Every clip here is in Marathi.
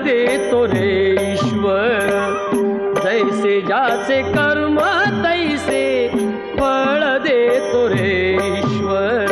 देतो रे ईश्वर. जैसे ज्याचे कर्म तैसे फळ देतो रे ईश्वर.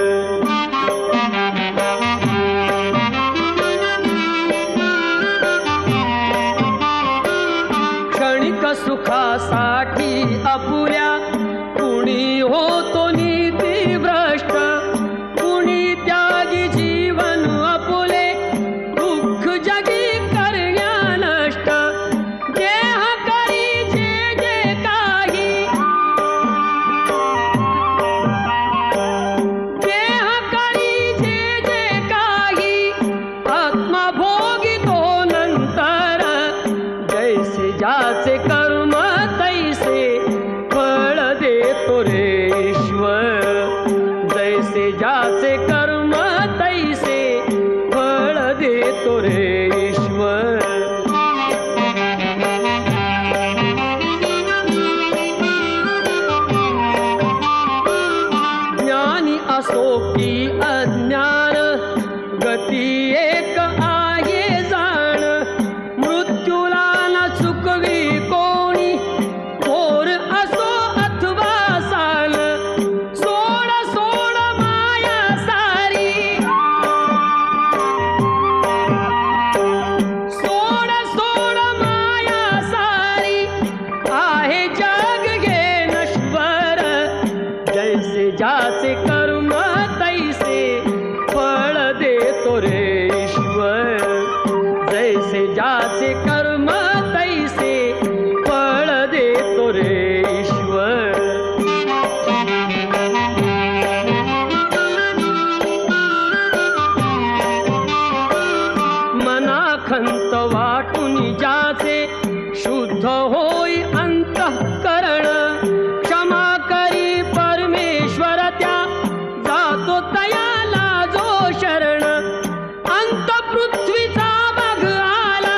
क्षणिक सुखासाठी अपुऱ्या कुणी होतो नीती भ्रष्ट. कुणी त्यागी जीवन अपुले दुःख जगी करण्या नष्ट. देह करी जे जे काही देह करी जे जे काही आत्मा भोगितो नंतर. जैसे ज्याचे कर्म तैसे फळ देतो रे ईश्वर. जैसे ज्याचे कर्म तैसे फळ देतो रे ईश्वर. ज्ञानी असो की अज्ञान गती एक आहे जाण. मृत्यूला न चुकवी कोणी थोर असो अथवा साल. सोड सोड माया सारी सोड सोड माया सारी आहे जग घे नश्वर. जैसे ज्याचे कर्म तैसे फळ देतो रे ईश्वर. जैसे ज्याचे कर्म तैसे फळ देतो रे ईश्वर. मनाखंत वाटून ज्याचे शुद्ध होई अंतःकरण. क्षमा करी परमेश्वर त्या जातो तयाला जो शरण. अंत पृथ्वीचा बघ आला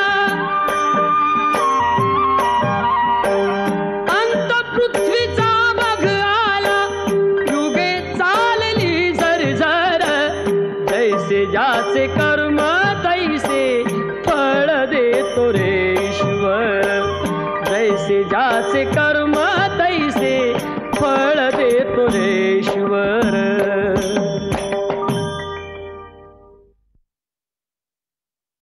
अंत पृथ्वीचा बघ आला. युगे चालली झरझर. जैसे ज्याचे कर्म तैसे फळ देतो रे ईश्वर. जैसे ज्याचे कर्म तैसे फळ देतो रे ईश्वर.